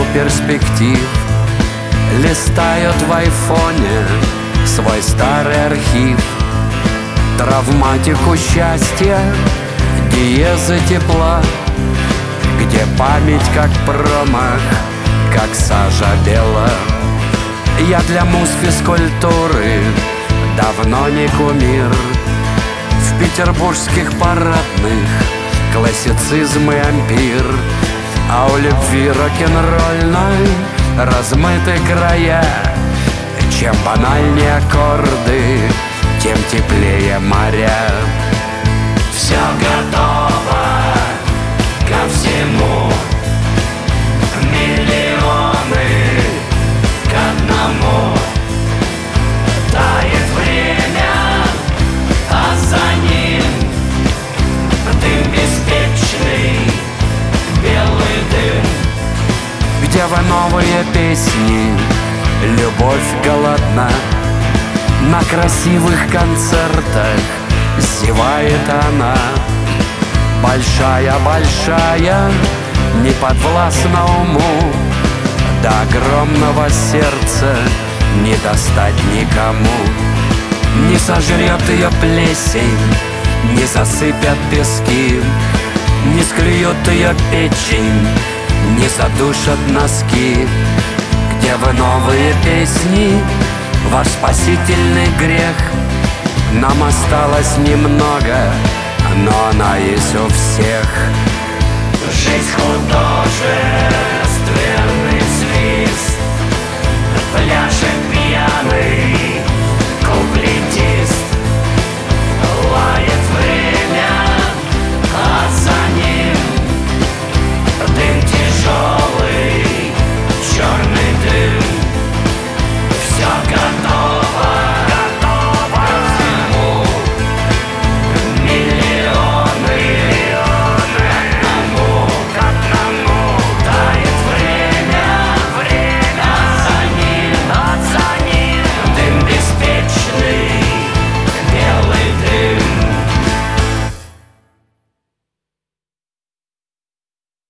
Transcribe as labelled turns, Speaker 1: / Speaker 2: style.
Speaker 1: перспектив. Листают в айфоне свой старый архив. Травматику счастья, диезы тепла, где память как промах, как сажа бела. Я для муз физкультуры давно не кумир. В петербургских парадных классицизм и ампир, а у любви рок-н-ролльной размыты края. Чем банальнее аккорды, тем теплее моря.
Speaker 2: Все готово ко всему, миллионы к одному. Тает время, а за ним дым беспечный, белый дым.
Speaker 1: Где вы новые песни, любовь голодна. На красивых концертах зевает она. Большая-большая, не подвластна уму. До огромного сердца не достать никому. Не сожрет ее плесень, не засыпят пески, не склюют ее печень, не задушат носки. Где вы новые песни, ваш спасительный грех? Нам осталось немного, но она есть у всех.
Speaker 2: Жизнь художественная.